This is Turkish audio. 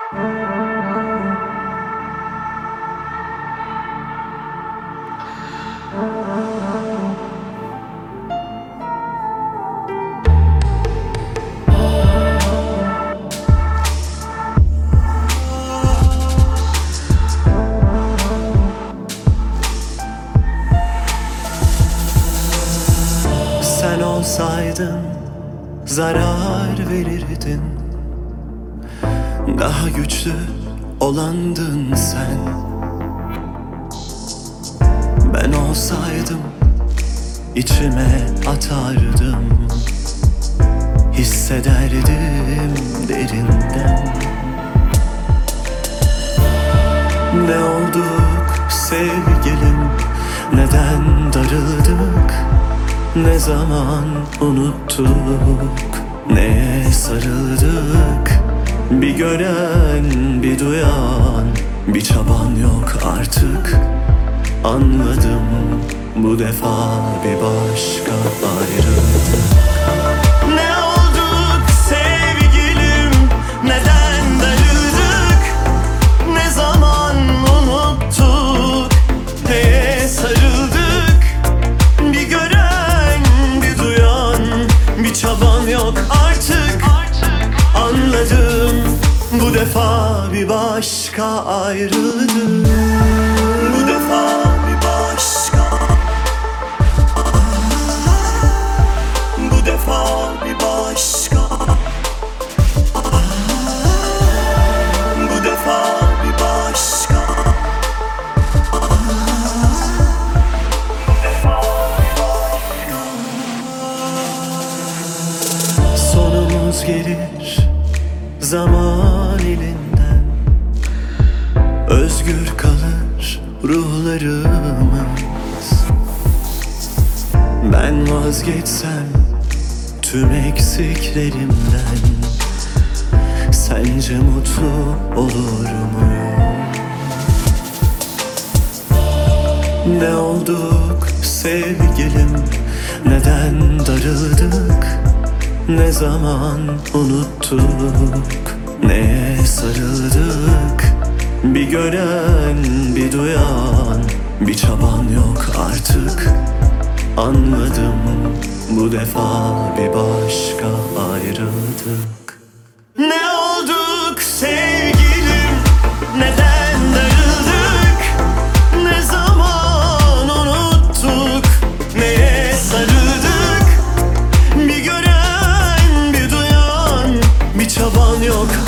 Sen olsaydın zarar verirdin. Daha güçlü olandın sen. Ben olsaydım içime atardım. Hissederdim derinden. Ne olduk sevgilim, neden darıldık? Ne zaman unuttuk, neye sarıldık? Bir gören, bir duyan, bir çaban yok artık. Anladım, bu defa bir başka ayrıldık. Ne olduk sevgilim, neden darıldık? Ne zaman unuttuk, neye sarıldık? Bir gören, bir duyan, bir çaban yok artık. Anladım, bu defa bir başka ayrıldık. Bu defa bir başka. Bu defa bir başka. Bu defa bir başka. Sonumuz gelir zaman elinden. Özgür kalır ruhlarımız. Ben vazgeçsem tüm eksiklerimden, sence mutlu olur muyum? Ne olduk sevgilim, neden darıldık? Ne zaman unuttuk, neye sarıldık? Bir gören, bir duyan, bir çaban yok artık. Anladım, bu defa bir başka ayrıldık. Ne olduk sevgilim, neden darıldık? Ne zaman unuttuk, neye sarıldık? Bir gören, bir duyan, bir çaban yok